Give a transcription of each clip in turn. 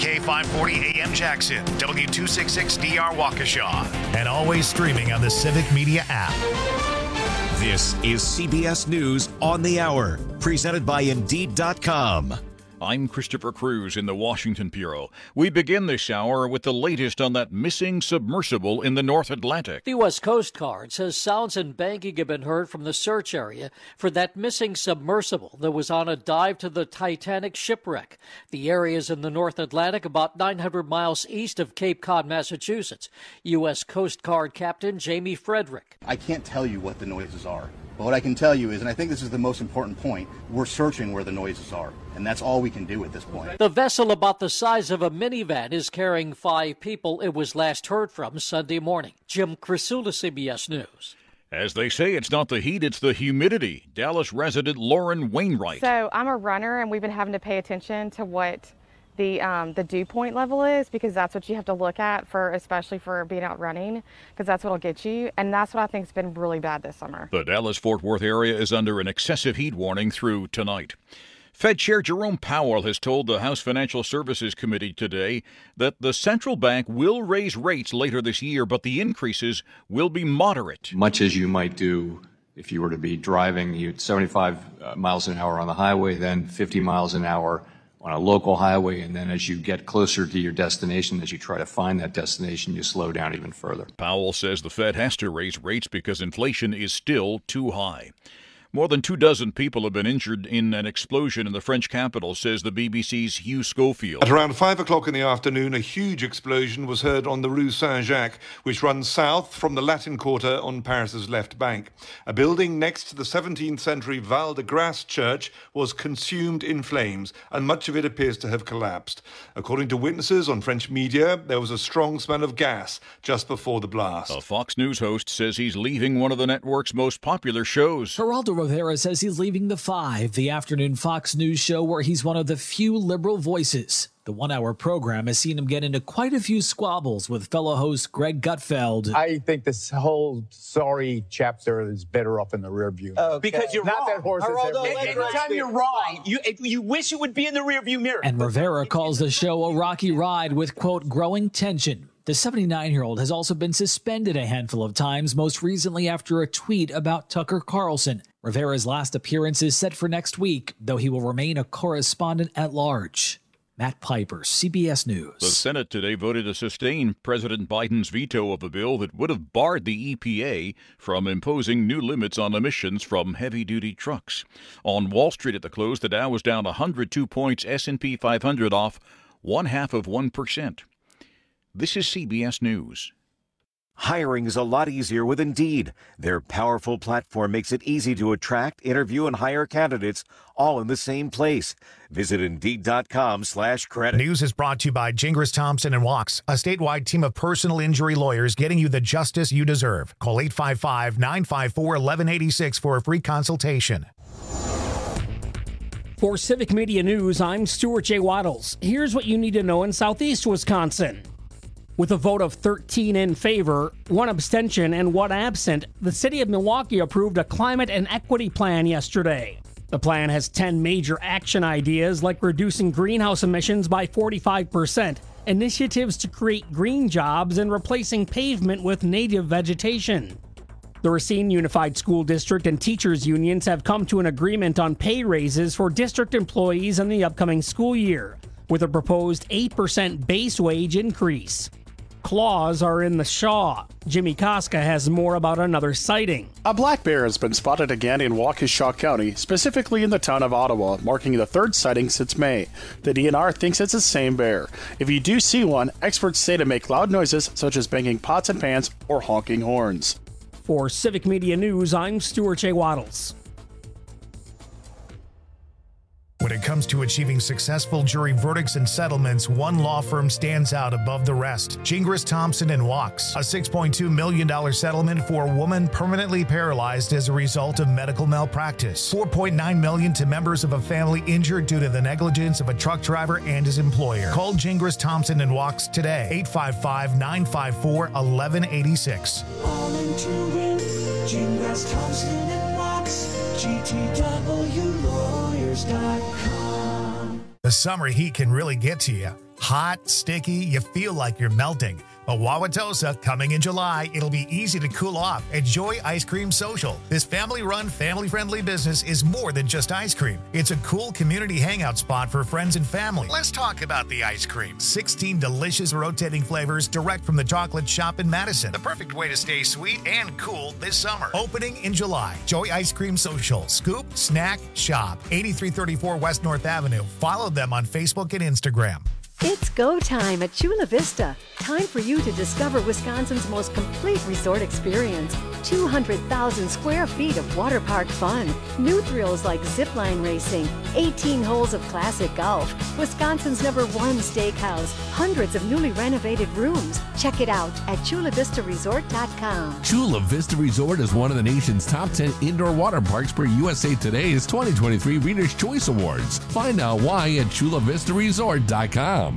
K540 AM Jackson, W266DR Waukesha, and always streaming on the Civic Media app. This is CBS News on the Hour, presented by Indeed.com. I'm Christopher Cruz in the Washington Bureau. We begin this hour with the latest on that missing submersible in the North Atlantic. The U.S. Coast Guard says sounds and banging have been heard from the search area for that missing submersible that was on a dive to the Titanic shipwreck. The area is in the North Atlantic, about 900 miles east of Cape Cod, Massachusetts. U.S. Coast Guard Captain Jamie Frederick. I can't tell you what the noises are. But what I can tell you is, and I think this is the most important point, we're searching where the noises are. And that's all we can do at this point. The vessel, about the size of a minivan, is carrying 5 people. It was last heard from Sunday morning. Jim Crisula, CBS News. As they say, it's not the heat, it's the humidity. Dallas resident Lauren Wainwright. So I'm a runner, and we've been having to pay attention to what the dew point level is, because that's what you have to look at for, especially for being out running, because that's what'll get you. And that's what I think has been really bad this summer. The Dallas-Fort Worth area is under an excessive heat warning through tonight. Fed Chair Jerome Powell has told the House Financial Services Committee today that the central bank will raise rates later this year, but the increases will be moderate. Much as you might do if you were to be driving 75 miles an hour on the highway, then 50 miles an hour on a local highway, and then as you get closer to your destination, as you try to find that destination, you slow down even further. Powell says the Fed has to raise rates because inflation is still too high. More than 24 people have been injured in an explosion in the French capital, says the BBC's Hugh Schofield. At around 5 o'clock in the afternoon, a huge explosion was heard on the Rue Saint-Jacques, which runs south from the Latin Quarter on Paris's left bank. A building next to the 17th century Val de Grace church was consumed in flames, and much of it appears to have collapsed. According to witnesses on French media, there was a strong smell of gas just before the blast. A Fox News host says he's leaving one of the network's most popular shows. Geraldo Rivera says he's leaving The Five, the afternoon Fox News show where he's one of the few liberal voices. The one-hour program has seen him get into quite a few squabbles with fellow host Greg Gutfeld. I think this whole sorry chapter is better up in the rear view. Because you're not wrong. That horse is Anytime you're wrong, you wish it would be in the rear view mirror. And Rivera calls the show a rocky ride with, quote, growing tension. The 79-year-old has also been suspended a handful of times, most recently after a tweet about Tucker Carlson. Rivera's last appearance is set for next week, though he will remain a correspondent at large. Matt Piper, CBS News. The Senate today voted to sustain President Biden's veto of a bill that would have barred the EPA from imposing new limits on emissions from heavy-duty trucks. On Wall Street at the close, the Dow was down 102 points, S&P 500 off 0.5%. This is CBS News. Hiring is a lot easier with Indeed. Their powerful platform makes it easy to attract, interview, and hire candidates all in the same place. Visit Indeed.com/credit. News is brought to you by Gingras Thompson and Wachs, a statewide team of personal injury lawyers getting you the justice you deserve. Call 855-954-1186 for a free consultation. For Civic Media News, I'm Stuart J. Waddles. Here's what you need to know in Southeast Wisconsin. With a vote of 13 in favor, 1 abstention, and 1 absent, the city of Milwaukee approved a climate and equity plan yesterday. The plan has 10 major action ideas like reducing greenhouse emissions by 45%, initiatives to create green jobs, and replacing pavement with native vegetation. The Racine Unified School District and teachers unions have come to an agreement on pay raises for district employees in the upcoming school year, with a proposed 8% base wage increase. Claws are in the Shaw. Jimmy Koska has more about another sighting. A black bear has been spotted again in Waukesha County, specifically in the town of Ottawa, marking the 3rd sighting since May. The DNR thinks it's the same bear. If you do see one, experts say to make loud noises such as banging pots and pans or honking horns. For Civic Media News, I'm Stuart J. Waddles. When it comes to achieving successful jury verdicts and settlements, one law firm stands out above the rest. Gingras Thompson and Wachs, a $6.2 million settlement for a woman permanently paralyzed as a result of medical malpractice. $4.9 million to members of a family injured due to the negligence of a truck driver and his employer. Call Gingras Thompson and Wachs today, 855-954-1186. All in to win, Gingras Thompson and Wachs, GTWlawyers.com. The summer heat can really get to you. Hot, sticky, you feel like you're melting. But Wauwatosa, coming in July, it'll be easy to cool off at Joy Ice Cream Social. This family-run, family-friendly business is more than just ice cream. It's a cool community hangout spot for friends and family. Let's talk about the ice cream. 16 delicious rotating flavors direct from the chocolate shop in Madison. The perfect way to stay sweet and cool this summer. Opening in July. Joy Ice Cream Social. Scoop, snack, shop. 8334 West North Avenue. Follow them on Facebook and Instagram. It's go time at Chula Vista. Time for you to discover Wisconsin's most complete resort experience. 200,000 square feet of water park fun. New thrills like zipline racing, 18 holes of classic golf, Wisconsin's #1 steakhouse, hundreds of newly renovated rooms. Check it out at ChulaVistaResort.com. Chula Vista Resort is one of the nation's top 10 indoor water parks per USA Today's 2023 Reader's Choice Awards. Find out why at ChulaVistaResort.com.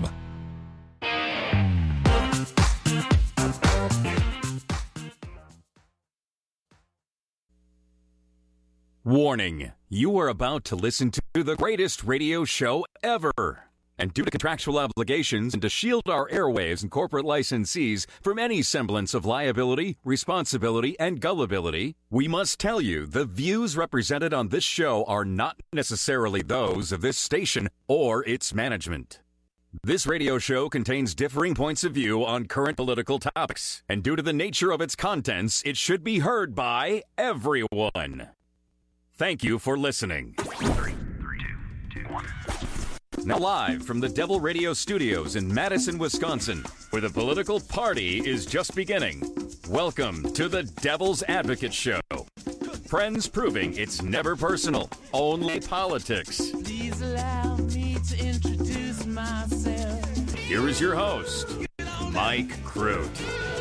Warning, you are about to listen to the greatest radio show ever. And due to contractual obligations and to shield our airwaves and corporate licensees from any semblance of liability, responsibility, and gullibility, we must tell you the views represented on this show are not necessarily those of this station or its management. This radio show contains differing points of view on current political topics, and due to the nature of its contents, it should be heard by everyone. Thank you for listening. 3, 2, 1. Now live from the Devil Radio Studios in Madison, Wisconsin, where the political party is just beginning. Welcome to the Devil's Advocate Show. Friends proving it's never personal, only politics. Please allow me to introduce myself. Here is your host, Mike Crute.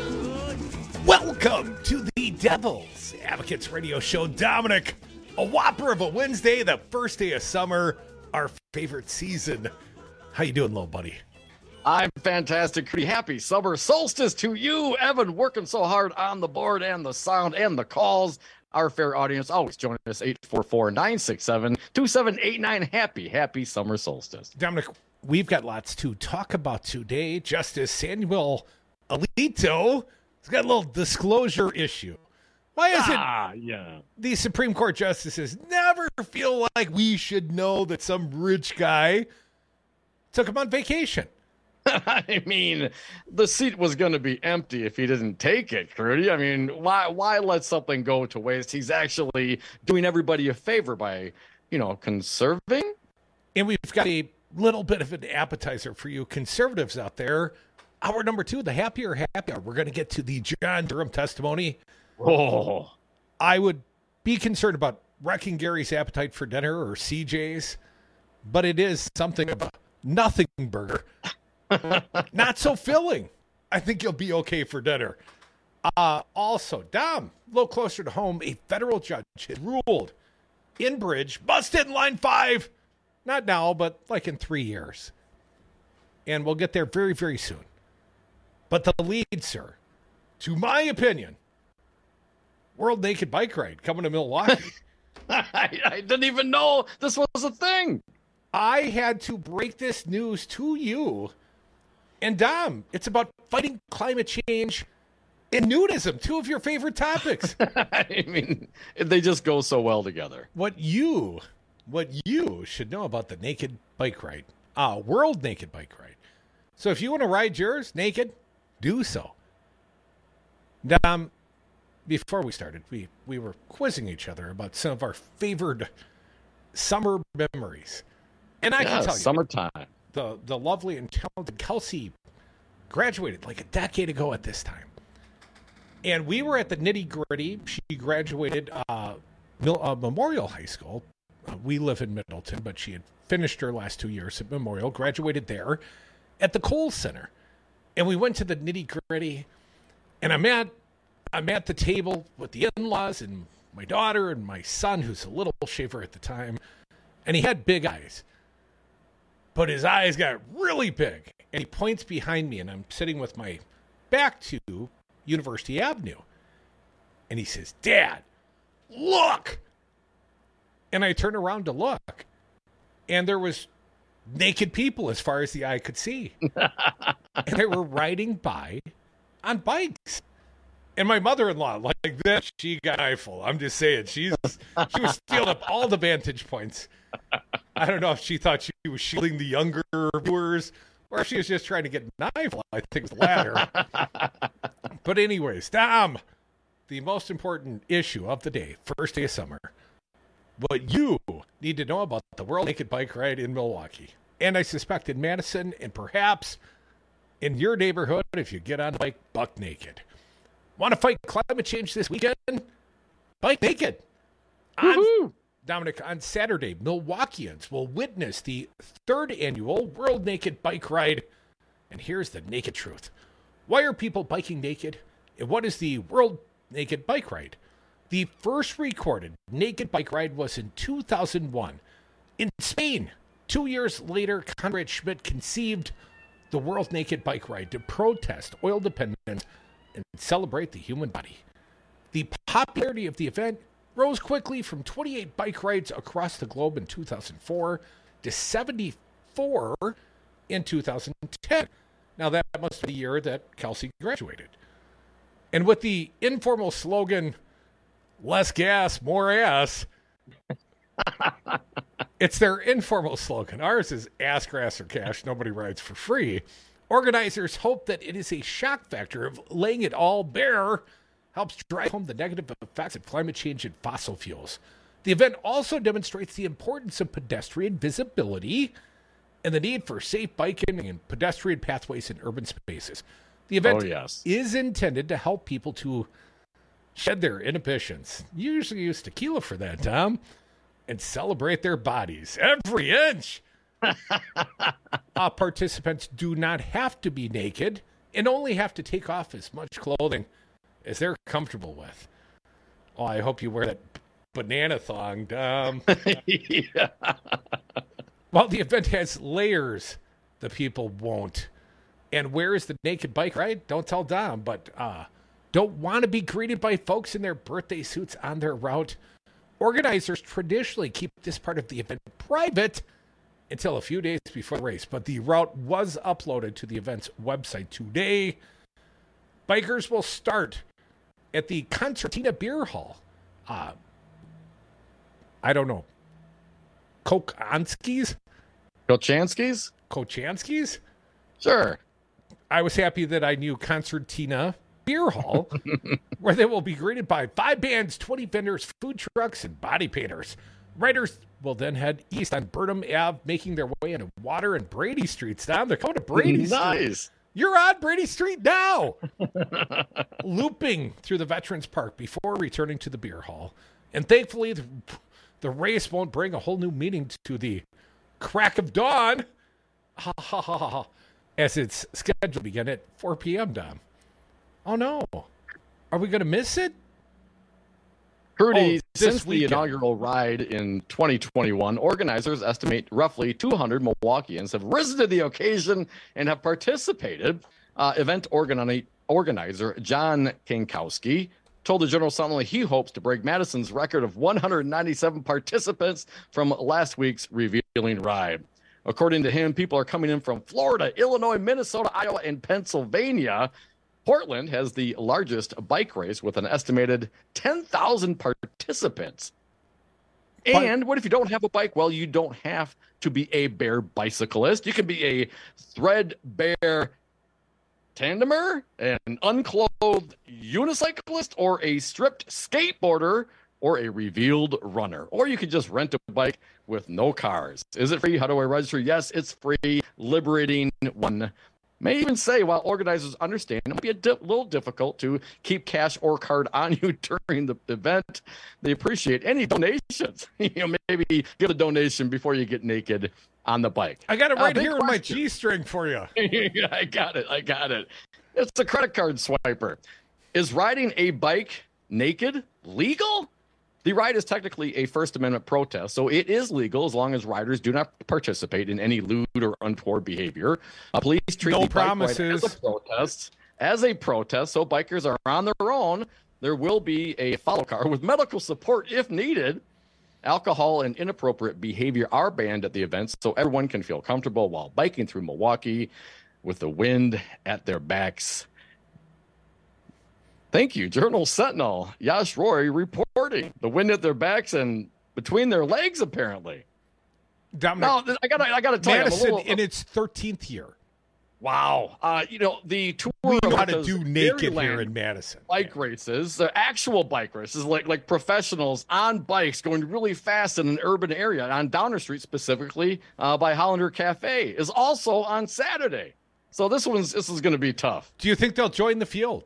Welcome to the Devil's Advocates Radio Show. Dominic, a whopper of a Wednesday, the first day of summer, our favorite season. How you doing, little buddy? I'm fantastic. Pretty happy summer solstice to you, Evan, working so hard on the board and the sound and the calls. Our fair audience always join us, 844-967-2789. Happy summer solstice. Dominic, we've got lots to talk about today. Justice Samuel Alito has got a little disclosure issue. Why is it these Supreme Court justices never feel like we should know that some rich guy took him on vacation? I mean, the seat was going to be empty if he didn't take it, Crudy. I mean, why let something go to waste? He's actually doing everybody a favor by, conserving. And we've got a little bit of an appetizer for you conservatives out there. Hour number 2, the happier happy hour. We're going to get to the John Durham testimony. Oh, I would be concerned about wrecking Gary's appetite for dinner or CJ's, but it is something of a nothing burger. Not so filling. I think you'll be okay for dinner. Also, Dom, a little closer to home, a federal judge has ruled Enbridge busted in line 5. Not now, but like in 3 years. And we'll get there very, very soon. But the lead, sir, to my opinion, World Naked Bike Ride coming to Milwaukee. I didn't even know this was a thing. I had to break this news to you. And Dom, it's about fighting climate change and nudism, 2 of your favorite topics. I mean, they just go so well together. What you should know about the Naked Bike Ride, World Naked Bike Ride. So if you want to ride yours naked, do so. Dom, before we started, we were quizzing each other about some of our favored summer memories. And I can tell you, summertime. The lovely and talented Kelsey graduated like a decade ago at this time. And we were at the nitty gritty. She graduated Memorial High School. We live in Middleton, but she had finished her last 2 years at Memorial, graduated there at the Kohl Center. And we went to the nitty gritty, and I'm at the table with the in-laws and my daughter and my son, who's a little shaver at the time, and he had big eyes. But his eyes got really big, and he points behind me, and I'm sitting with my back to University Avenue. And he says, "Dad, look!" And I turn around to look, and there was naked people as far as the eye could see. And they were riding by on bikes. And my mother-in-law, like that, she got eyeful. I'm just saying, she was stealing up all the vantage points. I don't know if she thought she was shielding the younger viewers or if she was just trying to get an eyeful. I think it was the latter. But anyways, Tom, the most important issue of the day, first day of summer, what you need to know about the World Naked Bike Ride in Milwaukee. And I suspect in Madison and perhaps in your neighborhood if you get on a bike buck naked. Want to fight climate change this weekend? Bike naked. Dominic, on Saturday, Milwaukeeans will witness the 3rd annual World Naked Bike Ride. And here's the naked truth. Why are people biking naked? And what is the World Naked Bike Ride? The first recorded naked bike ride was in 2001 in Spain. 2 years later, Conrad Schmidt conceived the World Naked Bike Ride to protest oil dependence and celebrate the human body. The popularity of the event rose quickly from 28 bike rides across the globe in 2004 to 74 in 2010. Now, that must be the year that Kelsey graduated. And with the informal slogan, less gas, more ass, it's their informal slogan. Ours is ass, grass, or cash. Nobody rides for free. Organizers hope that it is a shock factor of laying it all bare helps drive home the negative effects of climate change and fossil fuels. The event also demonstrates the importance of pedestrian visibility and the need for safe biking and pedestrian pathways in urban spaces. The event is intended to help people to shed their inhibitions. You usually use tequila for that, Tom, and celebrate their bodies every inch. Participants do not have to be naked and only have to take off as much clothing as they're comfortable with. Oh, I hope you wear that banana thong, Dom. Yeah. While the event has layers, the people won't. And where is the naked bike ride? Don't tell Dom, but don't want to be greeted by folks in their birthday suits on their route. Organizers traditionally keep this part of the event private until a few days before the race, but the route was uploaded to the event's website today. Bikers will start at the Concertina Beer Hall. I don't know. Kochanski's? Sure. I was happy that I knew Concertina Beer Hall, where they will be greeted by 5 bands, 20 vendors, food trucks, and body painters. Riders will then head east on Burnham Ave, making their way into Water and Brady Streets. Down, they're coming to Brady Street. Nice. You're on Brady Street now. Looping through the Veterans Park before returning to the beer hall. And thankfully, the race won't bring a whole new meaning to the crack of dawn. As it's scheduled to begin at 4 p.m., Dom. Oh, no. Are we going to miss it? Rudy, since the inaugural ride in 2021, organizers estimate roughly 200 Milwaukeeans have risen to the occasion and have participated. Event organizer John Kinkowski told the General Assembly he hopes to break Madison's record of 197 participants from last week's revealing ride. According to him, people are coming in from Florida, Illinois, Minnesota, Iowa, and Pennsylvania. Portland has the largest bike race with an estimated 10,000 participants. And what if you don't have a bike? Well, you don't have to be a bare bicyclist. You can be a threadbare tandemer, an unclothed unicyclist, or a stripped skateboarder, or a revealed runner. Or you could just rent a bike with no cars. Is it free? How do I register? Yes, it's free. Liberating one may even say, while organizers understand it might be a little difficult to keep cash or card on you during the event, they appreciate any donations. Maybe give a donation before you get naked on the bike. I got it right here in my G-string for you. I got it. It's a credit card swiper. Is riding a bike naked legal? The ride is technically a First Amendment protest, so it is legal as long as riders do not participate in any lewd or untoward behavior. Police treat the bike ride as a protest, so bikers are on their own. There will be a follow car with medical support if needed. Alcohol and inappropriate behavior are banned at the events, so everyone can feel comfortable while biking through Milwaukee with the wind at their backs. Thank you, Journal Sentinel. Yash Roy reporting the wind at their backs and between their legs, apparently. Dominic, no, I gotta tell Madison you, in its 13th year. Wow. The tour we know how of to do naked here in Madison. Bike races, the actual bike races, like professionals on bikes going really fast in an urban area on Downer Street, specifically by Hollander Cafe, is also on Saturday. So this is going to be tough. Do you think they'll join the field?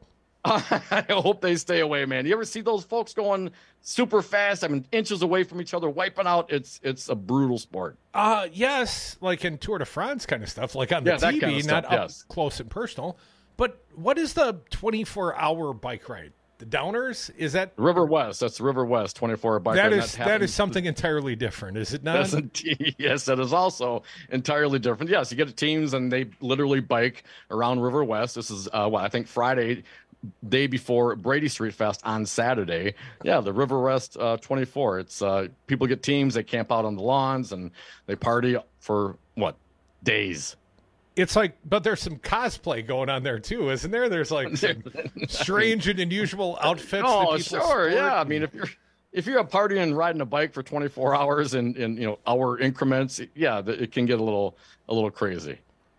I hope they stay away, man. You ever see those folks going super fast? I mean, inches away from each other, wiping out. It's a brutal sport. Yes, like in Tour de France kind of stuff, like on the TV, kind of not stuff, up close and personal. But what is the 24-hour bike ride? The Downers? Is that River West? That's River West 24-hour bike ride. That is something entirely different, is it not? Yes, that is also entirely different. Yes, you get teams and they literally bike around River West. This is I think Friday, day before Brady Street Fest on Saturday. Yeah, the River West 24. It's people get teams, they camp out on the lawns and they party for days. It's like, but there's some cosplay going on there too, isn't there? There's like some strange and unusual outfits. Oh, that people sure, sport. Yeah. I mean, if you're a partying and riding a bike for 24 hours in hour increments, yeah, it can get a little crazy.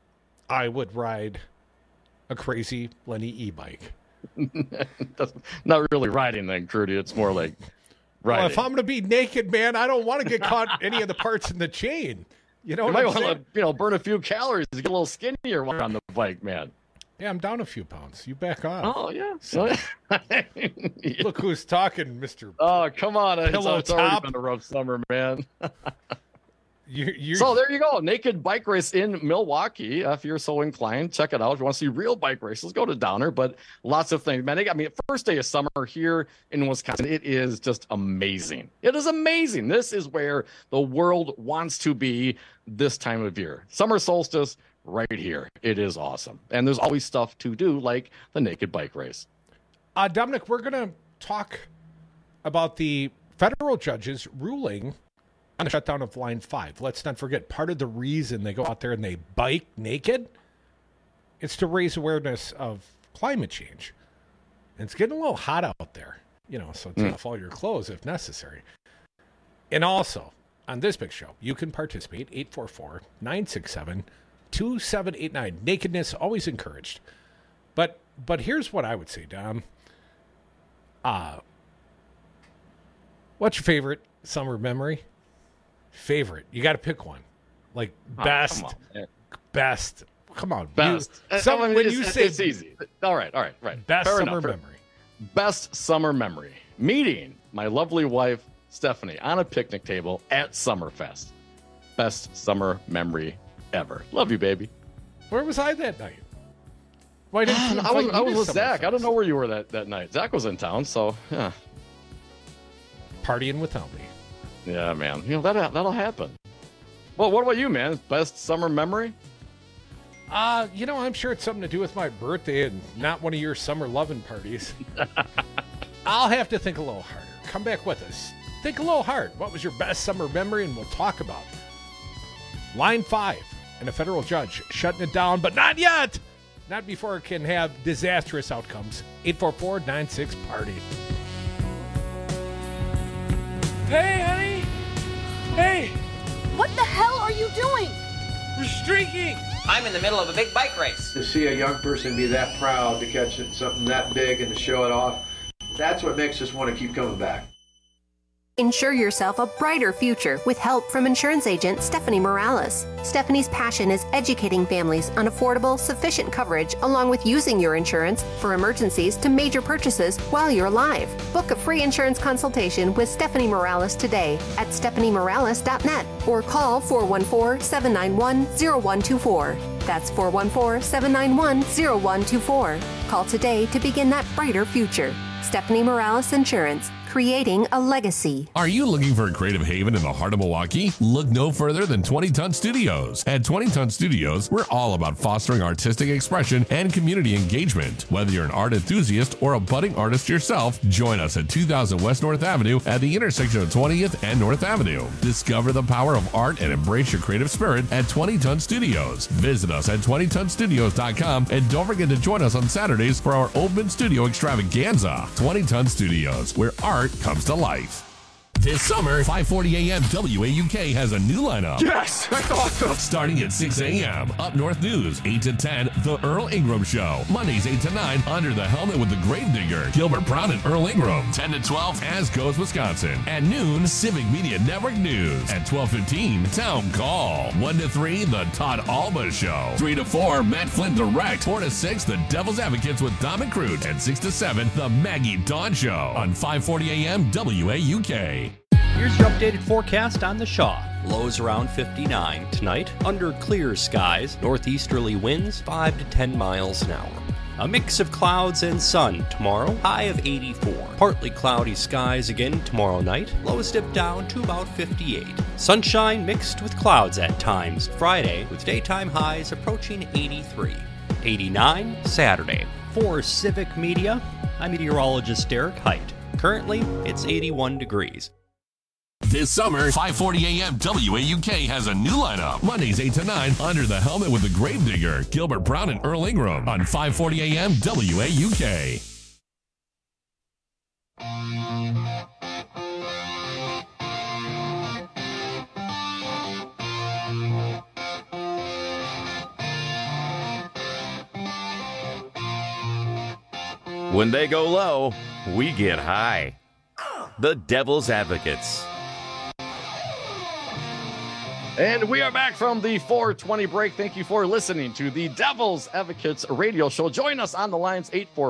I would ride a crazy Lenny e-bike. That's not really riding then, Crudy. It's more like riding. Well, if I'm going to be naked, man, I don't want to get caught any of the parts in the chain. You know, you might want to burn a few calories to get a little skinnier on the bike, man. Yeah, I'm down a few pounds. You back off. Oh yeah. So, look who's talking, Mr. Oh, come on! It's Top. already been a rough summer, man. You're... So there you go, naked bike race in Milwaukee. If you're so inclined, check it out. If you want to see real bike races, go to Downer. But lots of things, man. First day of summer here in Wisconsin, it is just amazing. It is amazing. This is where the world wants to be this time of year. Summer solstice, right here. It is awesome, and there's always stuff to do, like the naked bike race. Dominic, we're going to talk about the federal judge's ruling on the shutdown of Line 5. Let's not forget, part of the reason they go out there and they bike naked, it's to raise awareness of climate change. And it's getting a little hot out there, so take off all your clothes if necessary. And also, on this big show, you can participate, 844-967-2789. Nakedness, always encouraged. But here's what I would say, Dom. What's your favorite summer memory? Favorite. You got to pick one. Like best. Best. Come on. Best. When you say it's easy. All right. Best Fair summer enough. memory. Best summer memory. Meeting my lovely wife, Stephanie, on a picnic table at Summerfest. Best summer memory ever. Love you, baby. Where was I that night? Why didn't you I was with Zach. I don't know where you were that night. Zach was in town, so yeah. Partying without me. Yeah, man. That'll happen. Well, what about you, man? Best summer memory? I'm sure it's something to do with my birthday and not one of your summer loving parties. I'll have to think a little harder. Come back with us. Think a little hard. What was your best summer memory? And we'll talk about it. Line 5 and a federal judge shutting it down, but not yet. Not before it can have disastrous outcomes. 844-96-PARTY. Hey, honey! Hey! What the hell are you doing? We're streaking! I'm in the middle of a big bike race. To see a young person be that proud to catch something that big and to show it off, that's what makes us want to keep coming back. Ensure yourself a brighter future with help from insurance agent Stephanie Morales. Stephanie's passion is educating families on affordable, sufficient coverage along with using your insurance for emergencies to major purchases while you're alive. Book a free insurance consultation with Stephanie Morales today at stephaniemorales.net or call 414-791-0124. That's 414-791-0124. Call today to begin that brighter future. Stephanie Morales Insurance, creating a legacy. Are you looking for a creative haven in the heart of Milwaukee? Look no further than 20 Ton Studios. At 20 Ton Studios, we're all about fostering artistic expression and community engagement. Whether you're an art enthusiast or a budding artist yourself, join us at 2000 West North Avenue at the intersection of 20th and North Avenue. Discover the power of art and embrace your creative spirit at 20 Ton Studios. Visit us at 20tonstudios.com and don't forget to join us on Saturdays for our open studio extravaganza. 20 Ton Studios, where art comes to life. This summer, 540 AM WAUK has a new lineup. Yes, that's awesome. Starting at 6 a.m., Up North News, 8 to 10, The Earl Ingram Show. Mondays, 8 to 9, Under the Helmet with the Gravedigger, Gilbert Brown and Earl Ingram. 10 to 12, As Goes Wisconsin. At noon, Civic Media Network News. At 12:15, Town Call. 1 to 3, The Todd Alba Show. 3 to 4, Matt Flynn Direct. 4 to 6, The Devil's Advocates with Dom and Crute. And 6 to 7, The Maggie Dawn Show on 540 AM WAUK. Here's your updated forecast on the Shaw. Lows around 59 tonight, under clear skies, northeasterly winds 5 to 10 miles an hour. A mix of clouds and sun tomorrow, high of 84. Partly cloudy skies again tomorrow night, lows dip down to about 58. Sunshine mixed with clouds at times Friday, with daytime highs approaching 83. 89 Saturday. For Civic Media, I'm meteorologist Derek Height. Currently, it's 81 degrees. This summer, 540 AM WAUK has a new lineup. Mondays, 8 to 9, Under the Helmet with the Gravedigger, Gilbert Brown and Earl Ingram on 540 AM WAUK. When they go low, we get high. The Devil's Advocates. And we are back from the 420 break. Thank you for listening to the Devil's Advocates radio show. Join us on the lines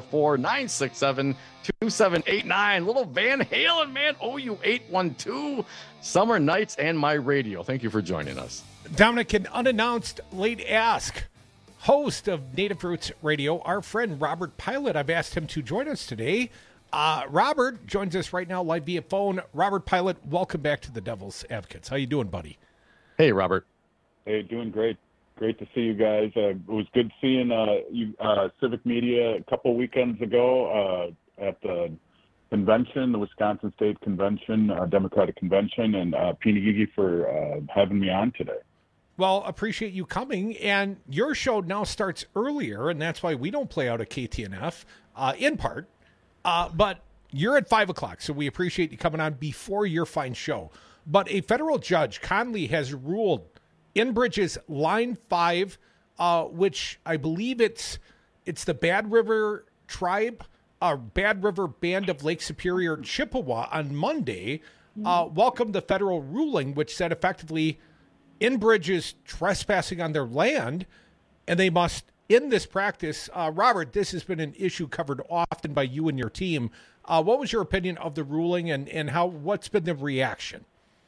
844-967-2789. Little Van Halen, man. OU812. Summer Nights and My Radio. Thank you for joining us. Dominic, an unannounced late ask. Host of Native Roots Radio, our friend Robert Pilot. I've asked him to join us today. Robert joins us right now live via phone. Robert Pilot, welcome back to the Devil's Advocates. How you doing, buddy? Hey, Robert. Hey, doing great. Great to see you guys. It was good seeing you Civic Media a couple weekends ago at the convention, the Wisconsin State Convention, Democratic Convention, and Pinigigi for having me on today. Well, appreciate you coming, and your show now starts earlier, and that's why we don't play out at KTNF, in part. But you're at 5 o'clock, so we appreciate you coming on before your fine show. But a federal judge, Conley, has ruled Enbridge's Line 5, which I believe it's the Bad River Tribe, Bad River Band of Lake Superior, Chippewa, on Monday, welcomed the federal ruling, which said effectively Enbridge is trespassing on their land, and they must end this practice. Robert, this has been an issue covered often by you and your team. What was your opinion of the ruling, and what's been the reaction?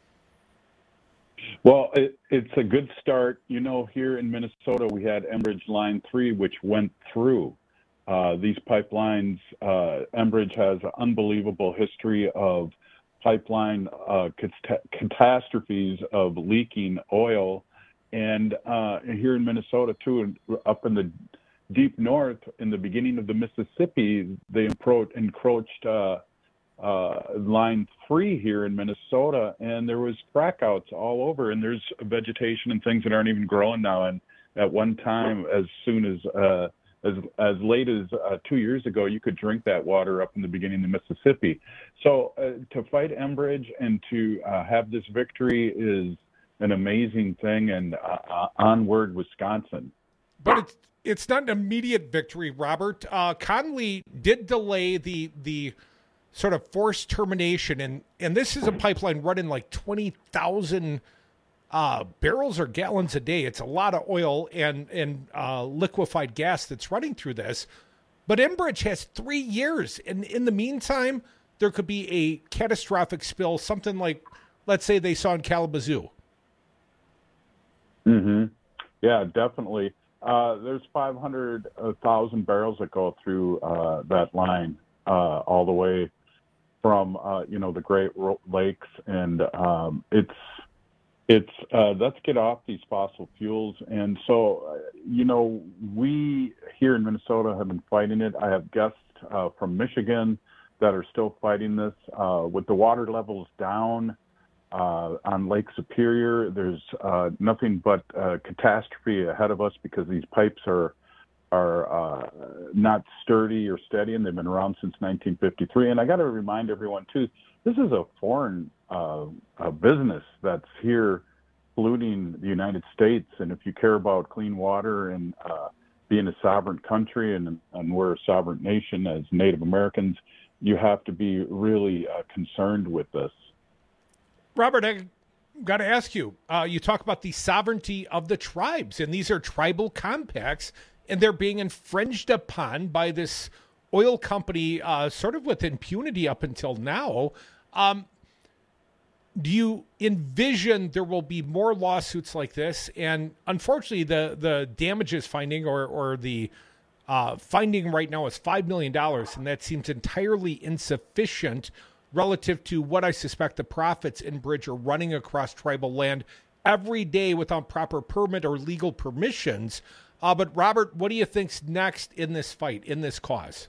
Well, it's a good start. You know, here in Minnesota, we had Enbridge Line 3, which went through. These pipelines, Enbridge has an unbelievable history of pipeline catastrophes of leaking oil. And here in Minnesota, too, and up in the deep north, in the beginning of the Mississippi, they encroached Line 3 here in Minnesota, and there was frackouts all over, and there's vegetation and things that aren't even growing now. And at one time, as soon as late as 2 years ago, you could drink that water up in the beginning of the Mississippi. So to fight Enbridge and to have this victory is an amazing thing, and onward, Wisconsin. But it's not an immediate victory, Robert. Conley did delay the sort of forced termination, and this is a pipeline running like 20,000 barrels or gallons a day. It's a lot of oil and liquefied gas that's running through this. But Enbridge has 3 years, and in the meantime, there could be a catastrophic spill, something like, let's say, they saw in Kalamazoo. Mm-hmm. Yeah, definitely. There's 500,000 barrels that go through that line all the way from the Great Lakes, and let's get off these fossil fuels. And so we here in Minnesota have been fighting it. I have guests from Michigan that are still fighting this. With the water levels down on Lake Superior, there's nothing but catastrophe ahead of us because these pipes are not sturdy or steady, and they've been around since 1953. And I got to remind everyone too, this is a foreign business that's here polluting the United States. And if you care about clean water and being a sovereign country, and we're a sovereign nation as Native Americans, you have to be really concerned with this. Robert, I got to ask you, you talk about the sovereignty of the tribes, and these are tribal compacts, and they're being infringed upon by this oil company sort of with impunity up until now. Do you envision there will be more lawsuits like this? And unfortunately, the damages finding or the finding right now is $5 million, and that seems entirely insufficient relative to what I suspect the profits Enbridge are running across tribal land every day without proper permit or legal permissions. But Robert, what do you think's next in this fight, in this cause?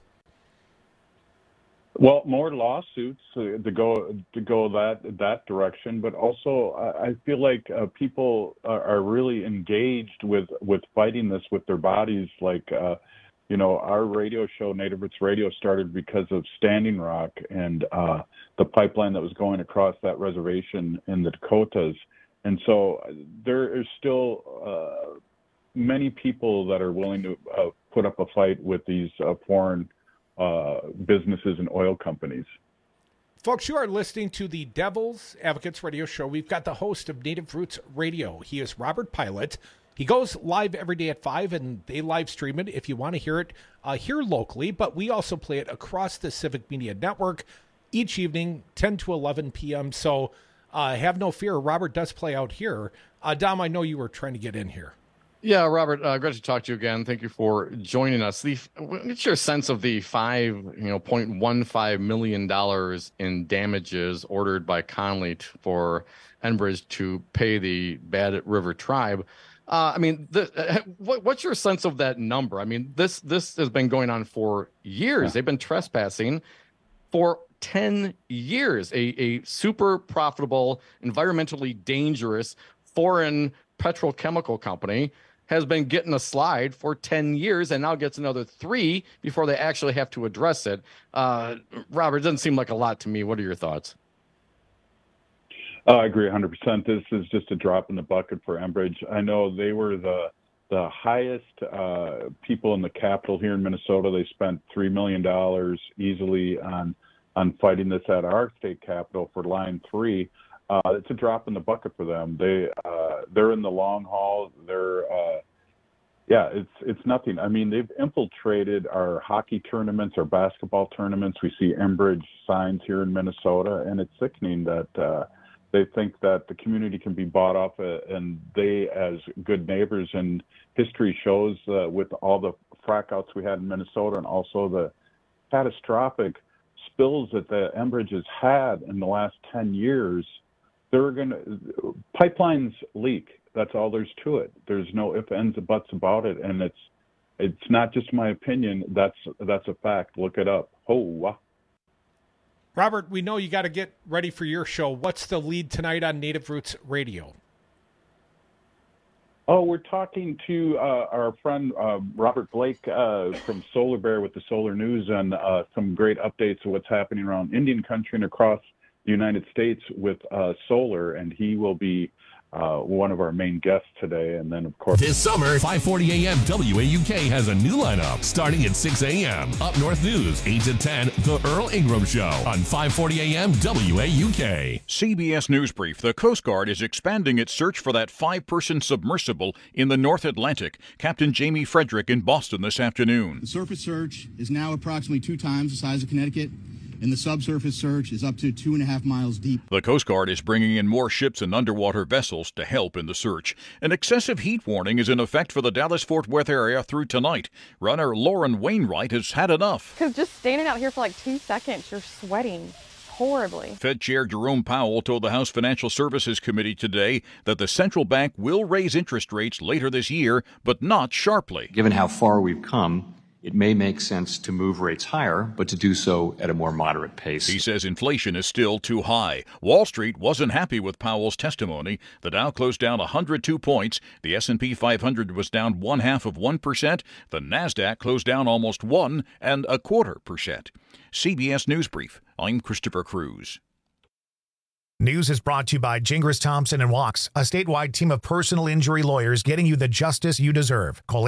Well, more lawsuits to go that direction, but also I feel like people are really engaged with fighting this with their bodies. Like our radio show, Native Roots Radio, started because of Standing Rock and the pipeline that was going across that reservation in the Dakotas, and so there is still many people that are willing to put up a fight with these foreign businesses and oil companies. Folks, you are listening to the Devil's Advocates Radio Show. We've got the host of Native Roots Radio. He is Robert Pilot. He goes live every day at 5, and they live stream it if you want to hear it here locally. But we also play it across the Civic Media Network each evening, 10 to 11 p.m. So have no fear. Robert does play out here. Dom, I know you were trying to get in here. Yeah, Robert, great to talk to you again. Thank you for joining us. What's your sense of the $5.15 million in damages ordered by Connolly for Enbridge to pay the Bad River tribe? What's your sense of that number? I mean, this has been going on for years. They've been trespassing for 10 years. A super profitable, environmentally dangerous foreign petrochemical company has been getting a slide for 10 years and now gets another 3 before they actually have to address it. Robert, it doesn't seem like a lot to me. What are your thoughts? I agree 100%. This is just a drop in the bucket for Enbridge. I know they were the highest people in the capital here in Minnesota. They spent $3 million easily on fighting this at our state capital for Line 3. It's a drop in the bucket for them. They're in the long haul. It's nothing. I mean, they've infiltrated our hockey tournaments, our basketball tournaments. We see Enbridge signs here in Minnesota, and it's sickening that they think that the community can be bought off, and they, as good neighbors, and history shows with all the frackouts we had in Minnesota and also the catastrophic spills that the Enbridge has had in the last 10 years, pipelines leak. That's all there's to it. There's no ifs, ands, or buts about it, and it's not just my opinion. That's a fact. Look it up. Robert, we know you got to get ready for your show. What's the lead tonight on Native Roots Radio? Oh, we're talking to our friend Robert Blake from Solar Bear with the Solar News, and some great updates of what's happening around Indian country and across the United States with solar, and he will be one of our main guests today. And then, of course, this summer, 5:40 a.m. WAUK has a new lineup starting at 6 a.m. Up North News, 8 to 10, The Earl Ingram Show on 5:40 a.m. WAUK. CBS News Brief. The Coast Guard is expanding its search for that 5-person submersible in the North Atlantic. Captain Jamie Frederick in Boston this afternoon. The surface search is now approximately 2 times the size of Connecticut, and the subsurface search is up to 2.5 miles deep. The Coast Guard is bringing in more ships and underwater vessels to help in the search. An excessive heat warning is in effect for the Dallas-Fort Worth area through tonight. Runner Lauren Wainwright has had enough. Because just standing out here for like 2 seconds, you're sweating horribly. Fed Chair Jerome Powell told the House Financial Services Committee today that the central bank will raise interest rates later this year, but not sharply. Given how far we've come, it may make sense to move rates higher, but to do so at a more moderate pace. He says inflation is still too high. Wall Street wasn't happy with Powell's testimony. The Dow closed down 102 points. The S&P 500 was down 0.5%. The Nasdaq closed down almost 1.25%. CBS News Brief. I'm Christopher Cruz. News is brought to you by Gingras Thompson and Walks, a statewide team of personal injury lawyers getting you the justice you deserve. Call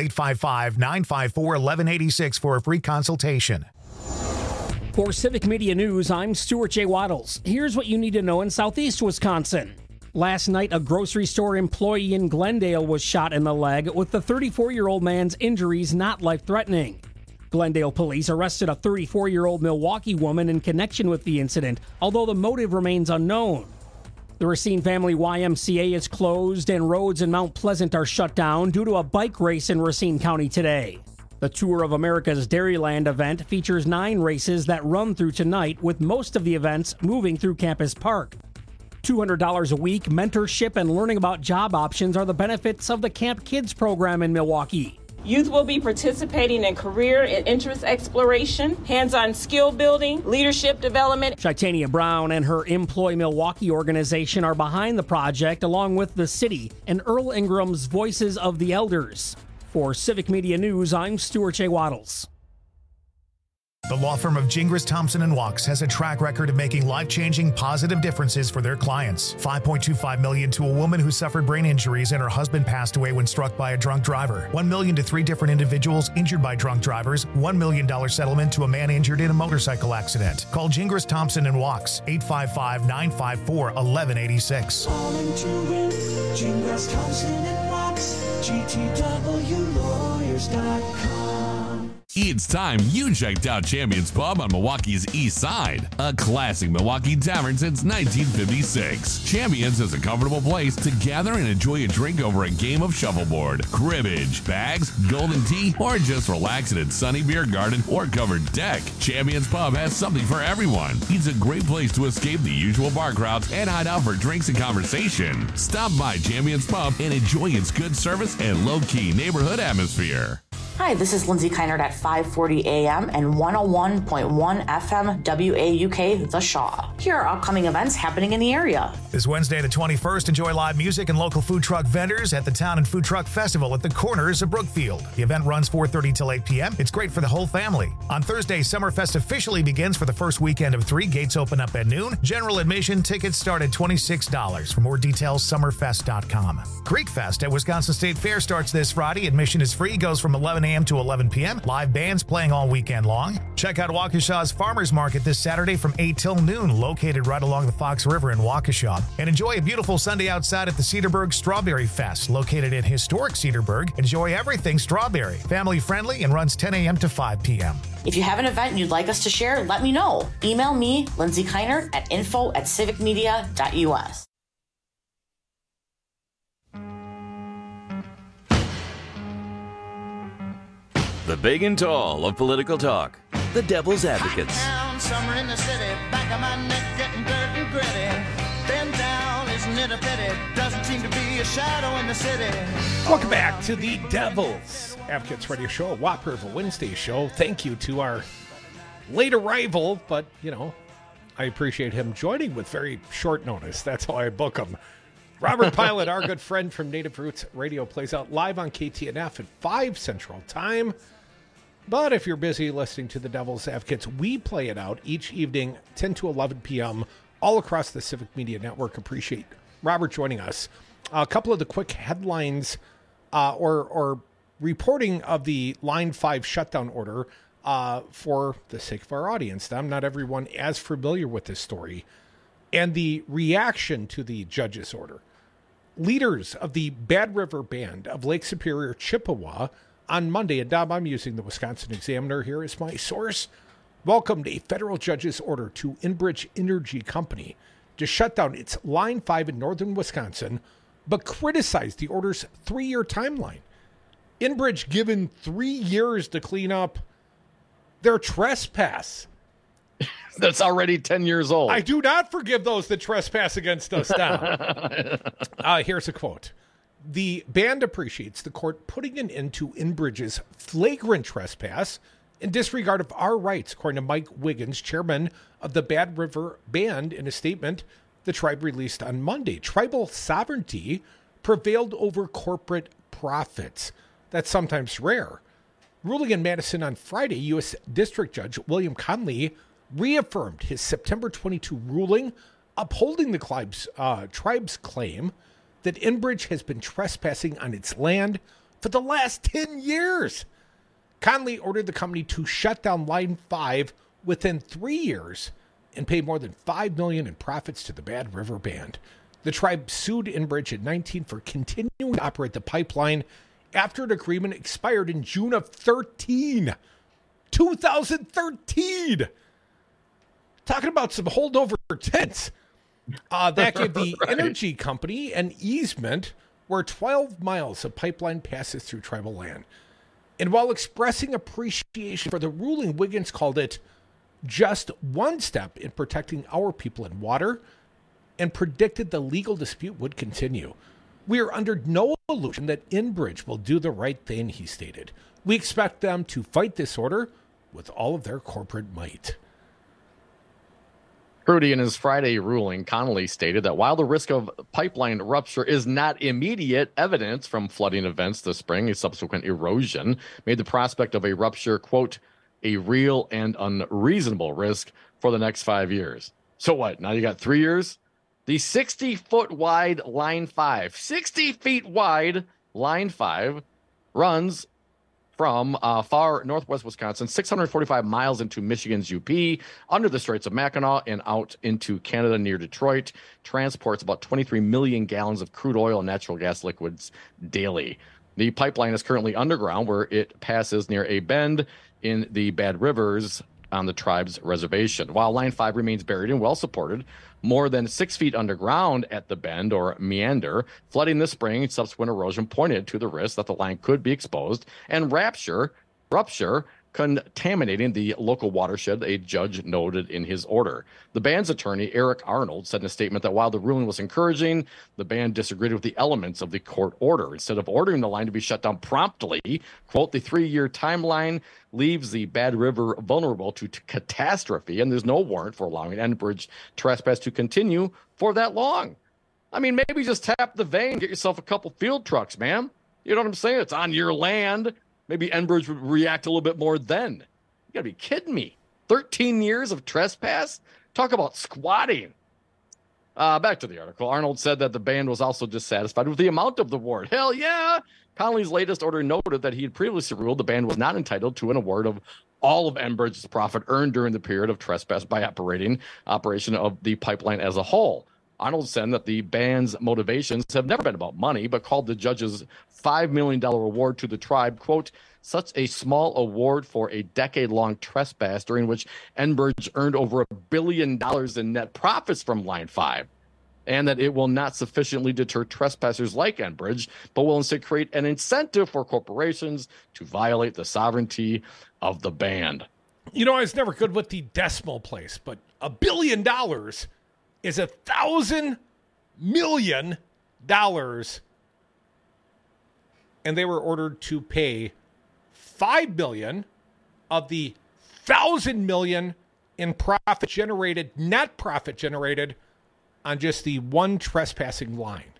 855-954-1186 for a free consultation. For Civic Media News, I'm Stuart J. Waddles. Here's what you need to know in Southeast Wisconsin. Last night, a grocery store employee in Glendale was shot in the leg, with the 34-year-old man's injuries not life-threatening. Glendale police arrested a 34-year-old Milwaukee woman in connection with the incident, although the motive remains unknown. The Racine Family YMCA is closed and roads in Mount Pleasant are shut down due to a bike race in Racine County today. The Tour of America's Dairyland event features 9 races that run through tonight, with most of the events moving through Campus Park. $200 a week, mentorship, and learning about job options are the benefits of the Camp Kids program in Milwaukee. Youth will be participating in career and interest exploration, hands-on skill building, leadership development. Shaitania Brown and her Employ Milwaukee organization are behind the project, along with the city and Earl Ingram's Voices of the Elders. For Civic Media News, I'm Stuart J. Waddles. The law firm of Gingras Thompson and Walks has a track record of making life-changing positive differences for their clients. $5.25 million to a woman who suffered brain injuries and her husband passed away when struck by a drunk driver. $1 million to 3 different individuals injured by drunk drivers. $1 million settlement to a man injured in a motorcycle accident. Call Gingras Thompson and Walks, 855-954-1186. Calling to win, Gingras Thompson and Walks, GTWLawyers.com. It's time you checked out Champions Pub on Milwaukee's East Side, a classic Milwaukee tavern since 1956. Champions is a comfortable place to gather and enjoy a drink over a game of shuffleboard, cribbage, bags, golden tea, or just relax in its sunny beer garden or covered deck. Champions Pub has something for everyone. It's a great place to escape the usual bar crowds and hide out for drinks and conversation. Stop by Champions Pub and enjoy its good service and low-key neighborhood atmosphere. Hi, this is Lindsay Keinert at 540 AM and 101.1 FM WAUK The Shaw. Here are upcoming events happening in the area. This Wednesday the 21st, enjoy live music and local food truck vendors at the Town and Food Truck Festival at the corners of Brookfield. The event runs 4:30 till 8 p.m. It's great for the whole family. On Thursday, Summerfest officially begins for the first weekend of 3. Gates open up at noon. General admission tickets start at $26. For more details, summerfest.com. Creek Fest at Wisconsin State Fair starts this Friday. Admission is free, goes from 11 a.m. to 11 p.m. Live bands playing all weekend long. Check out Waukesha's Farmers Market this Saturday from 8 till noon, located right along the Fox River in Waukesha. And enjoy a beautiful Sunday outside at the Cedarburg Strawberry Fest, located in historic Cedarburg. Enjoy everything strawberry. Family friendly and runs 10 a.m. to 5 p.m. If you have an event you'd like us to share, let me know. Email me, Lindsay Keinert, at info@civicmedia.us. The big and tall of political talk. The Devil's Advocates. Down, summer in the city, back of my neck getting dirt and gritty. Then down, isn't it a pity? Doesn't seem to be a shadow in the city. Welcome back to the Devil's Advocates Radio Show, a Whopper of a Wednesday show. Thank you to our late arrival, but, you know, I appreciate him joining with very short notice. That's how I book him. Robert Pilot, our good friend from Native Roots Radio, plays out live on KTNF at 5 Central Time. But if you're busy listening to the Devil's Advocates, we play it out each evening, 10 to 11 p.m., all across the Civic Media Network. Appreciate Robert joining us. A couple of the quick headlines or reporting of the Line 5 shutdown order for the sake of our audience. I'm not everyone as familiar with this story. And the reaction to the judge's order. Leaders of the Bad River Band of Lake Superior, Chippewa, on Monday, and Dom, I'm using the Wisconsin Examiner here as my source, welcomed a federal judge's order to Enbridge Energy Company to shut down its Line 5 in northern Wisconsin, but criticized the order's 3-year timeline. Enbridge given 3 years to clean up their trespass That's already 10 years old. I do not forgive those that trespass against us now. Here's a quote. The band appreciates the court putting an end to Enbridge's flagrant trespass in disregard of our rights, according to Mike Wiggins, chairman of the Bad River Band, in a statement the tribe released on Monday. Tribal sovereignty prevailed over corporate profits. That's sometimes rare. Ruling in Madison on Friday, U.S. District Judge William Conley reaffirmed his September 22 ruling upholding the tribe's claim that Enbridge has been trespassing on its land for the last 10 years. Conley ordered the company to shut down Line 5 within 3 years and pay more than $5 million in profits to the Bad River Band. The tribe sued Enbridge in 2019 for continuing to operate the pipeline after an agreement expired in June of 2013. Talking about some holdover tenants. That gave the energy company an easement where 12 miles of pipeline passes through tribal land. And while expressing appreciation for the ruling, Wiggins called it just one step in protecting our people and water, and predicted the legal dispute would continue. We are under no illusion that Enbridge will do the right thing, he stated. We expect them to fight this order with all of their corporate might. Rudy, in his Friday ruling, Connolly stated that while the risk of pipeline rupture is not immediate, evidence from flooding events this spring, a subsequent erosion, made the prospect of a rupture, quote, a real and unreasonable risk for the next 5 years. So what? Now you got 3 years? The 60-foot wide Line 5, 60 feet wide Line 5 runs from far northwest Wisconsin, 645 miles into Michigan's UP, under the Straits of Mackinac and out into Canada near Detroit. Transports about 23 million gallons of crude oil and natural gas liquids daily. The pipeline is currently underground, where it passes near a bend in the Bad Rivers on the tribe's reservation. While Line 5 remains buried and well supported, more than 6 feet underground at the bend or meander, flooding this spring and subsequent erosion pointed to the risk that the line could be exposed and rupture, contaminating the local watershed, a judge noted in his order. The band's attorney, Eric Arnold, said in a statement that while the ruling was encouraging, the band disagreed with the elements of the court order. Instead of ordering the line to be shut down promptly, quote, the 3-year timeline leaves the Bad River vulnerable to catastrophe, and there's no warrant for allowing Enbridge trespass to continue for that long. I mean, maybe just tap the vein, get yourself a couple field trucks, man. You know what I'm saying? It's on your land. Maybe Enbridge would react a little bit more then. You gotta be kidding me. 13 years of trespass? Talk about squatting. Back to the article. Arnold said that the band was also dissatisfied with the amount of the award. Hell yeah! Connolly's latest order noted that he had previously ruled the band was not entitled to an award of all of Enbridge's profit earned during the period of trespass by operation of the pipeline as a whole. Arnold said that the band's motivations have never been about money, but called the judge's $5 million award to the tribe, quote, such a small award for a decade-long trespass during which Enbridge earned over $1 billion in net profits from Line 5, and that it will not sufficiently deter trespassers like Enbridge, but will instead create an incentive for corporations to violate the sovereignty of the band. You know, I was never good with the decimal place, but $1 billion is $1,000 million, and they were ordered to pay $5 million of the $1,000 million in net profit generated on just the one trespassing line.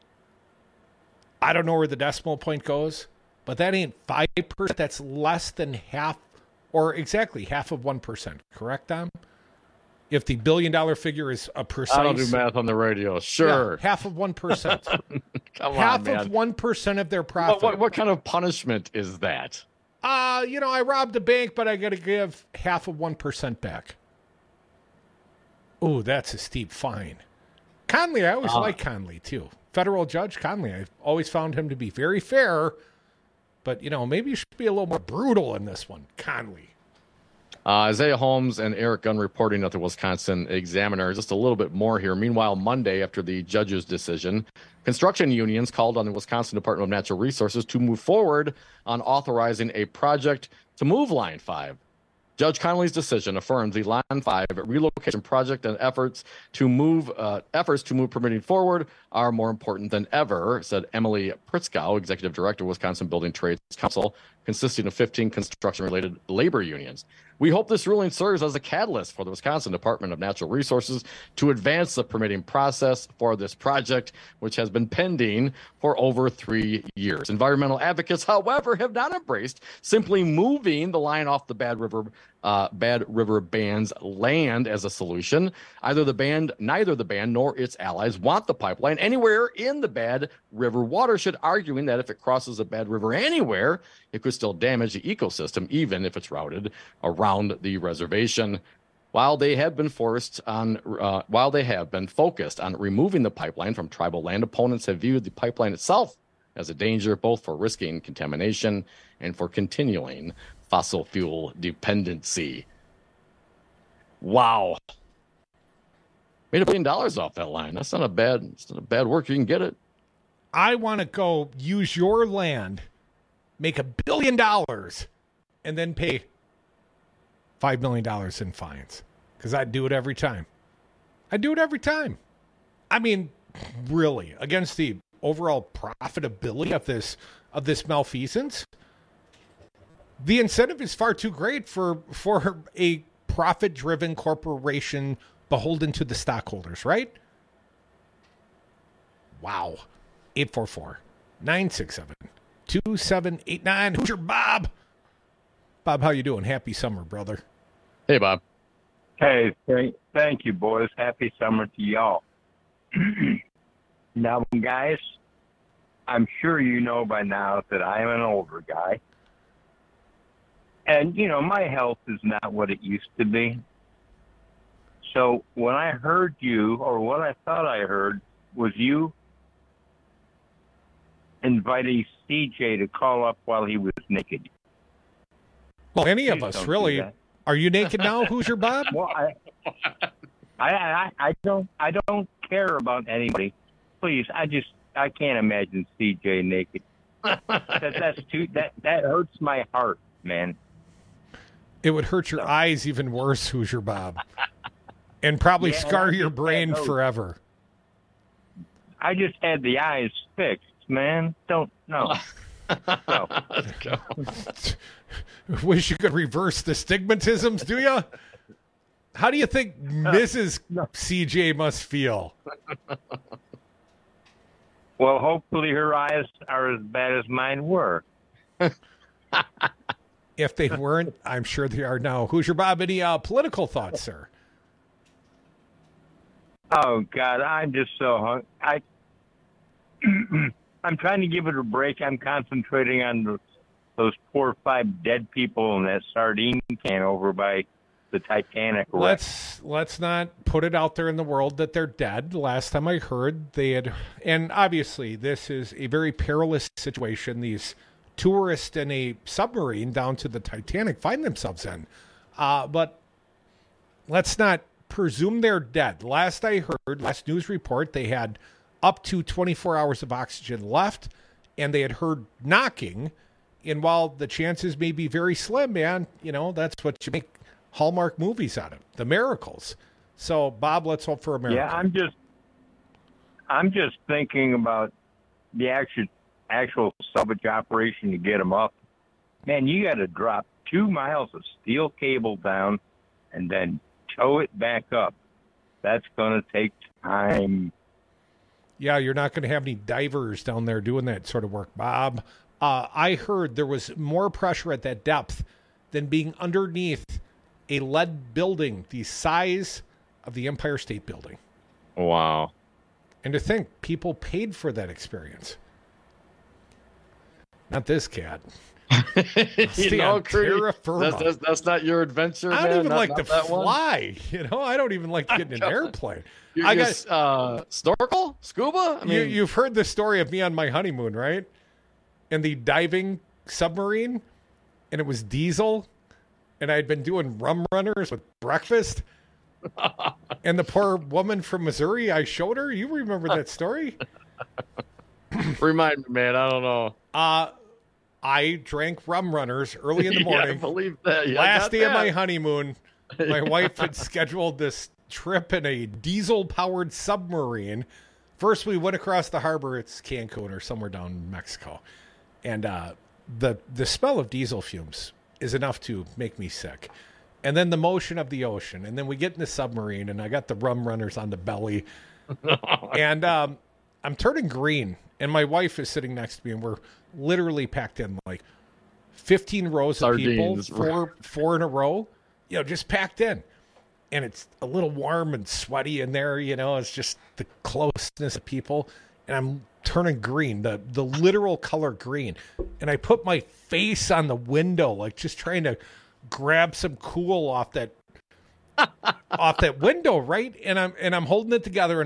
I don't know where the decimal point goes, but that ain't 5%. That's less than half, or exactly half of 1%. Correct, Dom? If the $1 billion figure is a precise... I don't do math on the radio. Sure. Yeah, half of 1%. Come half on, man. of 1% of their profit. What kind of punishment is that? I robbed a bank, but I got to give half of 1% back. Oh, that's a steep fine. Conley, I always like Conley, too. Federal Judge Conley, I've always found him to be very fair, but, maybe you should be a little more brutal in this one, Conley. Isaiah Holmes and Eric Gunn reporting at the Wisconsin Examiner. Just a little bit more here. Meanwhile, Monday, after the judge's decision, construction unions called on the Wisconsin Department of Natural Resources to move forward on authorizing a project to move Line 5. Judge Connolly's decision affirms the Line 5 relocation project and efforts to move permitting forward are more important than ever, said Emily Pritzkow, Executive Director, Wisconsin Building Trades Council, consisting of 15 construction-related labor unions. We hope this ruling serves as a catalyst for the Wisconsin Department of Natural Resources to advance the permitting process for this project, which has been pending for over 3 years. Environmental advocates, however, have not embraced simply moving the line off the Bad River Band's land as a solution. Neither the band nor its allies want the pipeline anywhere in the Bad River watershed, arguing that if it crosses the Bad River anywhere, it could still damage the ecosystem, even if it's routed around the reservation. While they have been focused on removing the pipeline from tribal land, opponents have viewed the pipeline itself as a danger, both for risking contamination and for continuing fossil fuel dependency. Wow. Made $1 billion off that line. That's not a bad work. You can get it. I want to go use your land, make $1 billion, and then pay $5 million in fines. Because I'd do it every time. I mean, really, against the overall profitability of this malfeasance, the incentive is far too great for a profit-driven corporation beholden to the stockholders, right? Wow. 844-967-2789. Who's your Bob? Bob, how you doing? Happy summer, brother. Hey, Bob. Hey, thank you, boys. Happy summer to y'all. Now, guys, I'm sure you know by now that I am an older guy. And, my health is not what it used to be. So when I heard you, or what I thought I heard, was you inviting CJ to call up while he was naked. Well, any of us, really. Are you naked now? Who's your Bob? Well, I don't care about anybody. Please, I can't imagine CJ naked. That hurts my heart, man. It would hurt your eyes even worse, who's your Bob? And probably scar your brain forever. I just had the eyes fixed, man. Don't know. No. Let's go. Wish you could reverse the stigmatisms, do you? How do you think Mrs. CJ must feel? Well, hopefully her eyes are as bad as mine were. If they weren't, I'm sure they are now. Who's your Bob? Any political thoughts, sir? Oh, God, I'm just so hungry. I'm trying to give it a break. I'm concentrating on those 4 or 5 dead people in that sardine can over by the Titanic wreck. Let's not put it out there in the world that they're dead. Last time I heard, they had, and obviously this is a very perilous situation. These tourists in a submarine down to the Titanic find themselves in. But let's not presume they're dead. Last I heard, last news report, they had up to 24 hours of oxygen left, and they had heard knocking. And while the chances may be very slim, man, that's what you make Hallmark movies out of, the miracles. So, Bob, let's hope for a miracle. Yeah, I'm just thinking about the actual salvage operation to get them up. Man, you got to drop 2 miles of steel cable down and then tow it back up. That's going to take time. Yeah, you're not going to have any divers down there doing that sort of work, Bob. I heard there was more pressure at that depth than being underneath a lead building the size of the Empire State Building. Wow. And to think, people paid for that experience. Not this cat. Terra Firma. That's not your adventure, man. I don't even not, like not to fly. I don't even like to get in an airplane. I got snorkel, scuba. You've heard the story of me on my honeymoon, right? And the diving submarine, and it was diesel, and I had been doing rum runners with breakfast. And the poor woman from Missouri, I showed her. You remember that story? Remind me, man. I don't know. I drank rum runners early in the morning. Yeah, I believe that. Yeah, Last day of my honeymoon, my wife had scheduled this trip in a diesel-powered submarine. First, we went across the harbor. It's Cancun or somewhere down in Mexico. And the smell of diesel fumes is enough to make me sick. And then the motion of the ocean. And then we get in the submarine, and I got the rum runners on the belly. And I'm turning green. And my wife is sitting next to me, and we're literally packed in like 15 rows Sardines. of people, four in a row, just packed in. And it's a little warm and sweaty in there, it's just the closeness of people. And I'm turning green, the literal color green. And I put my face on the window, like just trying to grab some cool off that window, right? And I'm holding it together,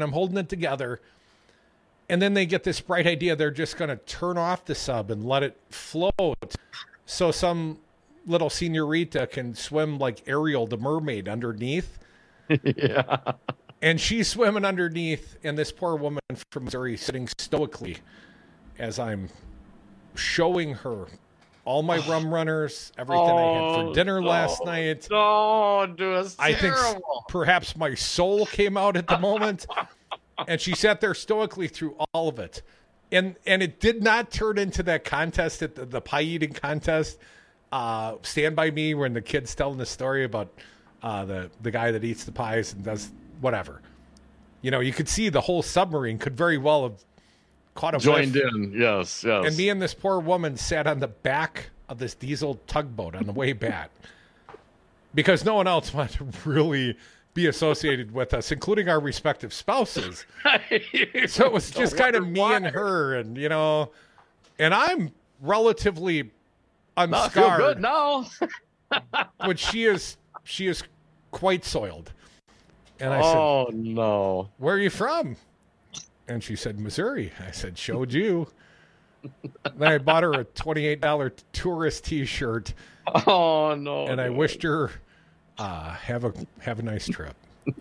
and then they get this bright idea they're just going to turn off the sub and let it float, so some little senorita can swim like Ariel the mermaid underneath. Yeah. And she's swimming underneath, and this poor woman from Missouri sitting stoically as I'm showing her all my rum runners, everything I had for dinner last night. Oh, dude, it's I think terrible. perhaps my soul came out at the moment, and she sat there stoically through all of it. And it did not turn into that contest at the pie eating contest. Stand By Me, when the kid's telling the story about the guy that eats the pies and does whatever. You could see the whole submarine could very well have caught a joined whiff. in. Yes. And me and this poor woman sat on the back of this diesel tugboat on the way back because no one else wanted to really be associated with us, including our respective spouses. So it was just kind of me and her, and and I'm relatively unscarred. I feel good now. But she is quite soiled. And I said, no. Where are you from? And she said, Missouri. I said, showed you. Then I bought her a $28 tourist T-shirt. Oh, no. And I wished her have a nice trip.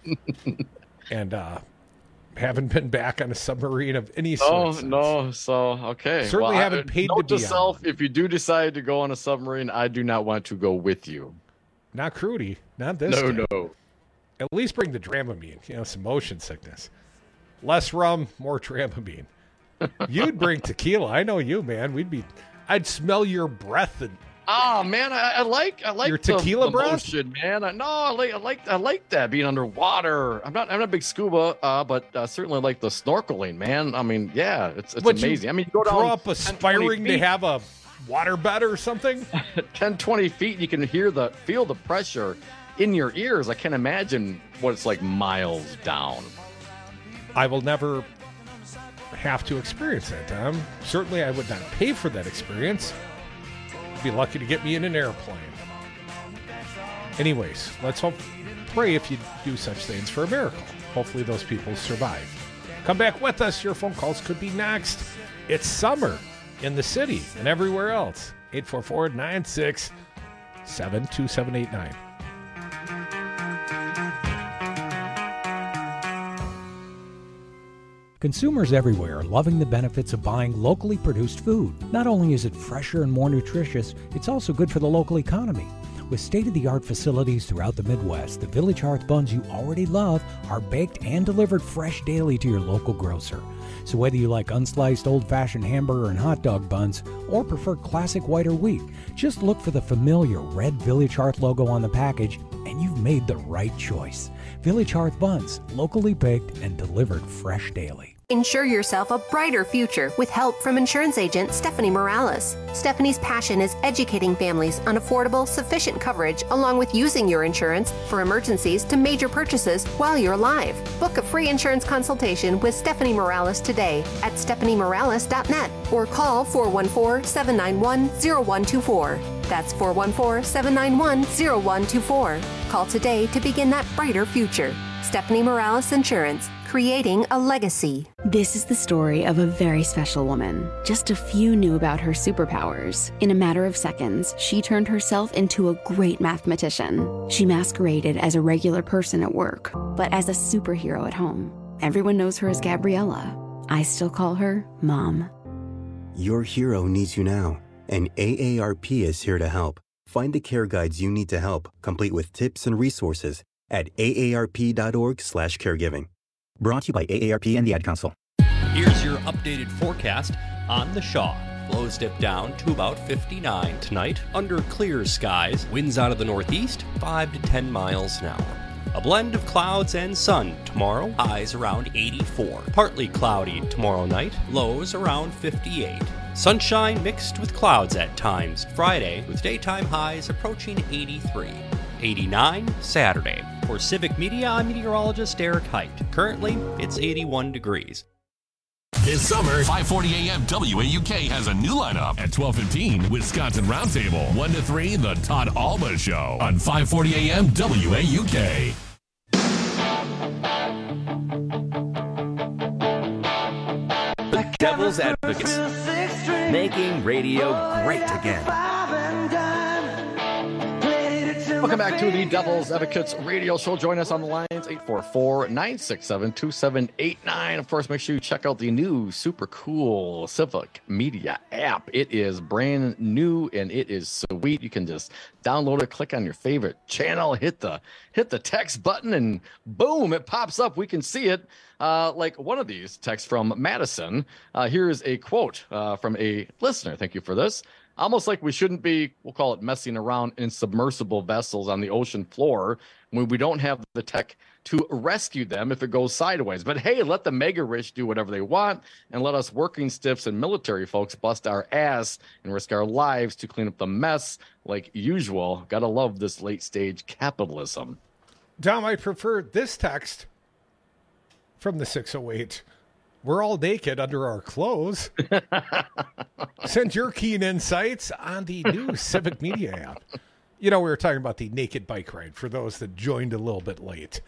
And haven't been back on a submarine of any sort. Oh, no. So, okay. Certainly haven't paid to be on. If you do decide to go on a submarine, I do not want to go with you. Not Crudy. Not this time. No. At least bring the Dramamine, some motion sickness. Less rum, more Dramamine. You'd bring tequila. I know you, man. I'd smell your breath. And oh man, I like your tequila the breath, motion, man. I like that being underwater. I'm not a big scuba, but certainly like the snorkeling, man. I mean, yeah, it's amazing. You go down, grow up aspiring to have a waterbed or something. 10, 20 feet, you can feel the pressure in your ears. I can't imagine what it's like miles down. I will never have to experience that, Tom. Certainly I would not pay for that experience. You'd be lucky to get me in an airplane. Anyways, let's pray if you do such things for a miracle. Hopefully those people survive. Come back with us. Your phone calls could be next. It's summer in the city and everywhere else. 844-96-72789. Consumers everywhere are loving the benefits of buying locally produced food. Not only is it fresher and more nutritious, it's also good for the local economy. With state-of-the-art facilities throughout the Midwest, the Village Hearth buns you already love are baked and delivered fresh daily to your local grocer. So whether you like unsliced old-fashioned hamburger and hot dog buns or prefer classic white or wheat, just look for the familiar red Village Hearth logo on the package and you've made the right choice. Village Hearth buns, locally baked and delivered fresh daily. Ensure yourself a brighter future with help from insurance agent Stephanie Morales. Stephanie's passion is educating families on affordable, sufficient coverage along with using your insurance for emergencies to major purchases while you're alive. Book a free insurance consultation with Stephanie Morales today at stephaniemorales.net or call 414-791-0124. That's 414-791-0124. Call today to begin that brighter future. Stephanie Morales Insurance, creating a legacy. This is the story of a very special woman. Just a few knew about her superpowers. In a matter of seconds, she turned herself into a great mathematician. She masqueraded as a regular person at work, but as a superhero at home. Everyone knows her as Gabriella. I still call her Mom. Your hero needs you now, and AARP is here to help. Find the care guides you need to help, complete with tips and resources at aarp.org/caregiving. Brought to you by AARP and the Ad Council. Here's your updated forecast on the Shaw. Lows dip down to about 59 tonight under clear skies. Winds out of the northeast, 5 to 10 miles an hour. A blend of clouds and sun tomorrow, highs around 84. Partly cloudy tomorrow night, lows around 58. Sunshine mixed with clouds at times Friday, with daytime highs approaching 83. 89 Saturday. For Civic Media, I'm meteorologist Eric Height. Currently, it's 81 degrees. This summer, 540 AM WAUK has a new lineup at 12:15, Wisconsin Roundtable. 1 to 3, The Todd Alba Show on 540 AM WAUK. The Devil's Advocates, making radio great again. Welcome back to the Devil's Advocates radio show. Join us on the lines, 844-967-2789. Of course, make sure you check out the new super cool Civic Media app. It is brand new and it is sweet. You can just download it, click on your favorite channel, hit the text button, and boom, it pops up. We can see it. Like one of these texts from Madison. Here is a quote from a listener. Thank you for this. Almost like we shouldn't be, we'll call it, messing around in submersible vessels on the ocean floor when we don't have the tech to rescue them if it goes sideways. But hey, let the mega rich do whatever they want and let us working stiffs and military folks bust our ass and risk our lives to clean up the mess like usual. Gotta love this late stage capitalism. Dom, I prefer this text from the 608. We're all naked under our clothes. Send your keen insights on the new Civic Media app. You know, we were talking about the naked bike ride for those that joined a little bit late.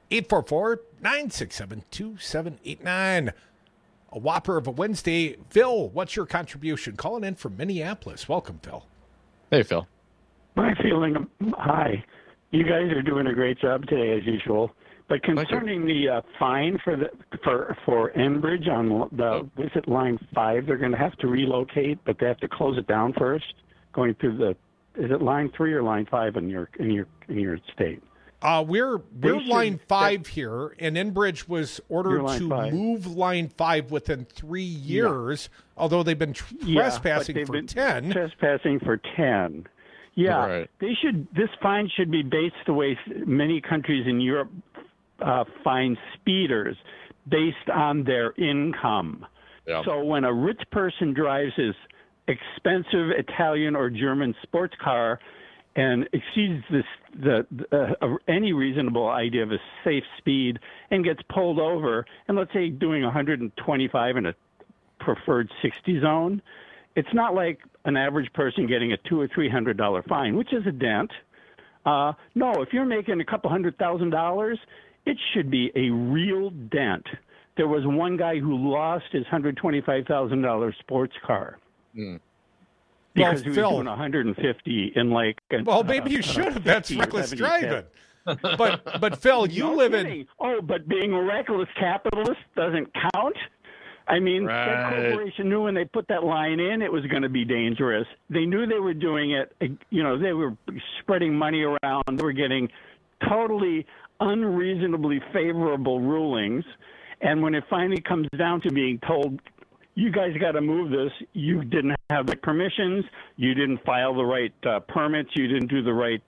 844-967-2789. A whopper of a Wednesday. Phil, what's your contribution? Calling in from Minneapolis. Welcome, Phil. Hey, Phil. My feeling, hi. You guys are doing a great job today, as usual. But concerning the fine for Enbridge on the visit line 5, they're going to have to relocate, but they have to close it down first. Going through is it line 3 or line 5 in your state? We're line 5 here, and Enbridge was ordered to move line 5 within 3 years, although they've been trespassing for 10. Trespassing for 10. Yeah, right. This fine should be based the way many countries in Europe fine speeders, based on their income. Yeah. So when a rich person drives his expensive Italian or German sports car and exceeds any reasonable idea of a safe speed and gets pulled over, and let's say doing 125 in a preferred 60 zone, it's not like an average person getting a $200 or $300 fine, which is a dent. No, if you're making a couple $100,000, it should be a real dent. There was one guy who lost his $125,000 sports car because he was doing 150 in like. Well, maybe you should have. That's reckless driving. But Phil, you live in. Oh, but being a reckless capitalist doesn't count. I mean, that corporation knew when they put that line in, it was going to be dangerous. They knew they were doing it. You know, they were spreading money around. They were getting totally unreasonably favorable rulings, and when it finally comes down to being told, you guys got to move this, you didn't have the permissions, you didn't file the right permits, you didn't do the right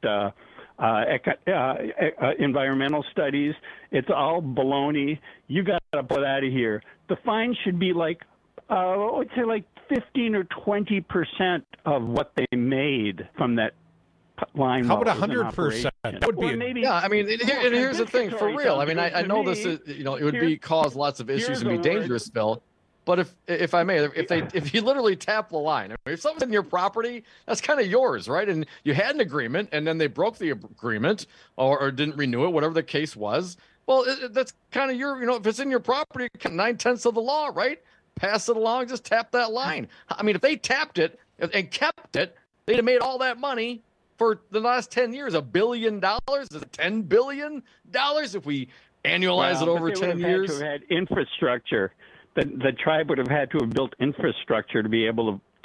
environmental studies, it's all baloney, you got to put out of here. The fine should be like, I would say like 15 or 20% of what they made from that line. How about 100%? That would be maybe. Yeah, I mean, here's the thing for real. I mean, I know this is, you know, it would cause lots of issues and be dangerous, Phil. But if I may, if you literally tap the line, if something's in your property, that's kind of yours, right? And you had an agreement, and then they broke the agreement or didn't renew it, whatever the case was. Well, that's kind of your, you know, if it's in your property, 9/10 of the law, right? Pass it along, just tap that line. I mean, if they tapped it and kept it, they'd have made all that money for the last 10 years. $1 billion? Is it $10 billion if we annualize it over 10 years? Had to have had infrastructure. The tribe would have had to have built infrastructure to be able to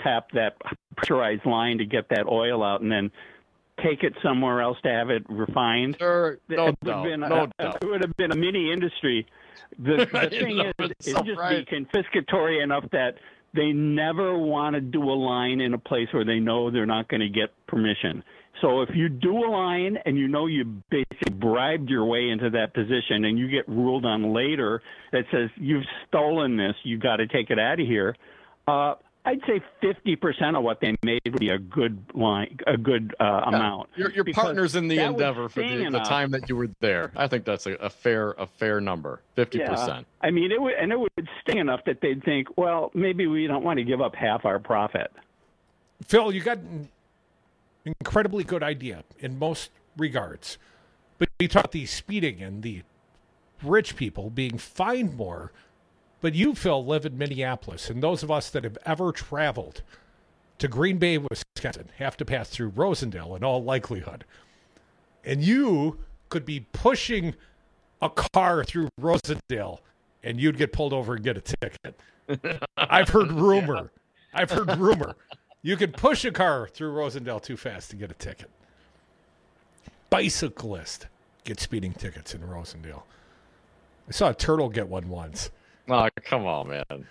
tap that pressurized line to get that oil out and then take it somewhere else to have it refined. Sure, no doubt. It would have been a mini industry. The thing is, it'd just be confiscatory enough that they never want to do a line in a place where they know they're not going to get permission. So if you do a line and you know you basically bribed your way into that position and you get ruled on later that says you've stolen this, you got to take it out of here, I'd say 50% of what they made would be a good line, amount. Your partners in the endeavor for the time that you were there. I think that's a fair number, 50%. Yeah. I mean, it would sting enough that they'd think, well, maybe we don't want to give up half our profit. Phil, you got an incredibly good idea in most regards, but you talk the speeding and the rich people being fined more. But you, Phil, live in Minneapolis, and those of us that have ever traveled to Green Bay, Wisconsin, have to pass through Rosendale in all likelihood. And you could be pushing a car through Rosendale, and you'd get pulled over and get a ticket. I've heard rumor. Yeah. I've heard rumor. You could push a car through Rosendale too fast to get a ticket. Bicyclist get speeding tickets in Rosendale. I saw a turtle get one once. Oh, come on, man.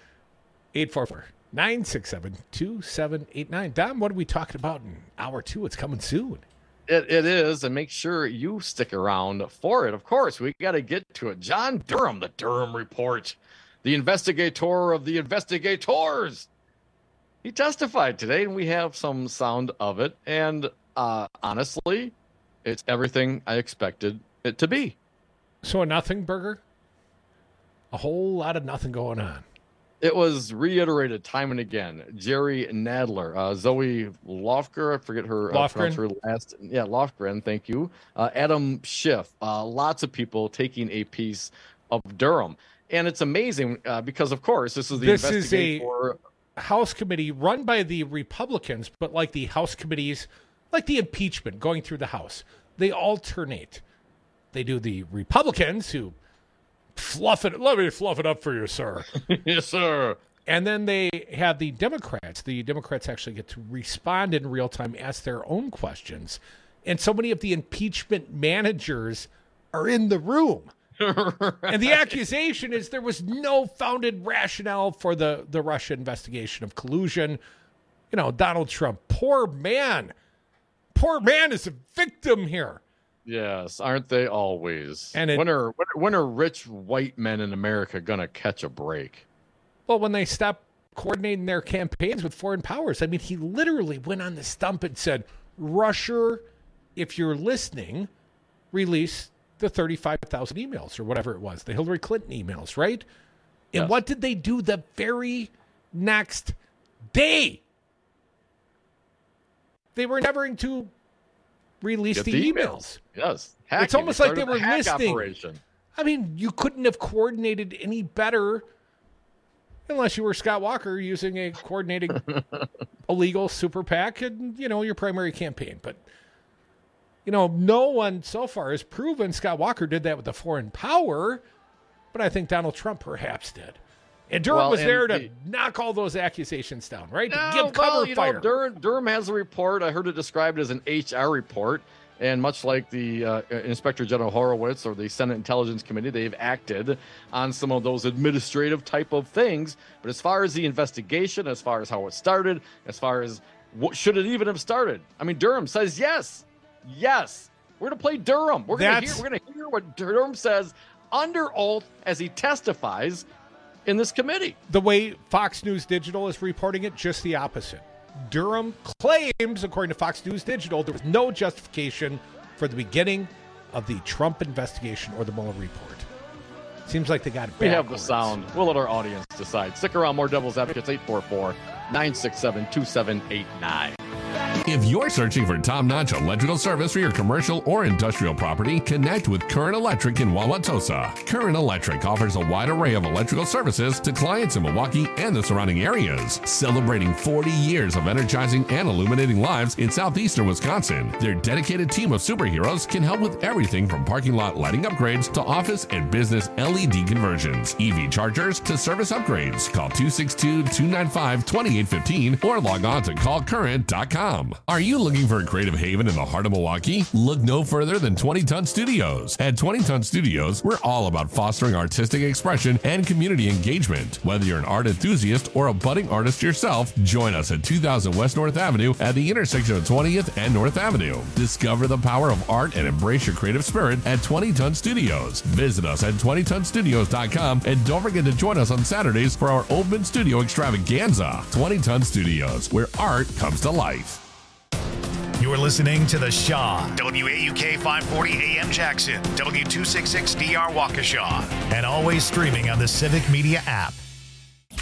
844-967-2789. Dom, what are we talking about in hour 2? It's coming soon. It is, and make sure you stick around for it. Of course, we got to get to it. John Durham, the Durham Report, the investigator of the investigators. He testified today, and we have some sound of it. And honestly, it's everything I expected it to be. So a nothing burger? A whole lot of nothing going on. It was reiterated time and again. Jerry Nadler, Zoe Lofgren, I forget her last. Yeah, Lofgren, thank you. Adam Schiff, lots of people taking a piece of Durham. And it's amazing because, of course, this is a House committee run by the Republicans, but like the House committees, like the impeachment going through the House, they alternate. They do the Republicans who let me fluff it up for you, sir. Yes, sir. And then they have the Democrats. The Democrats actually get to respond in real time, ask their own questions. And so many of the impeachment managers are in the room. Right. And the accusation is there was no founded rationale for the Russia investigation of collusion. You know, Donald Trump, poor man is a victim here. Yes, aren't they always? And when are rich white men in America going to catch a break? Well, when they stop coordinating their campaigns with foreign powers. I mean, he literally went on the stump and said, Russia, if you're listening, release the 35,000 emails or whatever it was, the Hillary Clinton emails, right? And yes. What did they do the very next day? They were endeavoring to release the emails. Yes. Hacking. It's almost like they were listening. Operation. I mean, you couldn't have coordinated any better unless you were Scott Walker using a coordinating illegal super PAC and, your primary campaign. But, no one so far has proven Scott Walker did that with a foreign power, but I think Donald Trump perhaps did. And Durham was there to knock all those accusations down, right? To give cover fire. Durham has a report. I heard it described as an HR report. And much like the Inspector General Horowitz or the Senate Intelligence Committee, they've acted on some of those administrative type of things. But as far as the investigation, as far as how it started, as far as what should it even have started, I mean, Durham says yes. Yes. We're going to play Durham. We're going to hear what Durham says under oath as he testifies in this committee. The way Fox News Digital is reporting it, just the opposite. Durham claims, according to Fox News Digital, there was no justification for the beginning of the Trump investigation or the Mueller report. Seems like they got it backwards. We have the sound. We'll let our audience decide. Stick around. More Devil's Advocates, 844-967-2789. If you're searching for top-notch electrical service for your commercial or industrial property, connect with Current Electric in Wauwatosa. Current Electric offers a wide array of electrical services to clients in Milwaukee and the surrounding areas, celebrating 40 years of energizing and illuminating lives in southeastern Wisconsin. Their dedicated team of superheroes can help with everything from parking lot lighting upgrades to office and business LED conversions, EV chargers to service upgrades. Call 262-295-2815 or log on to callcurrent.com. Are you looking for a creative haven in the heart of Milwaukee? Look no further than 20 Ton Studios. At 20 Ton Studios, we're all about fostering artistic expression and community engagement. Whether you're an art enthusiast or a budding artist yourself, join us at 2000 West North Avenue at the intersection of 20th and North Avenue. Discover the power of art and embrace your creative spirit at 20 Ton Studios. Visit us at 20tonstudios.com and don't forget to join us on Saturdays for our open studio extravaganza. 20 Ton Studios, where art comes to life. You're listening to The Shaw, WAUK 540 AM Jackson, W266DR Waukesha, and always streaming on the Civic Media app.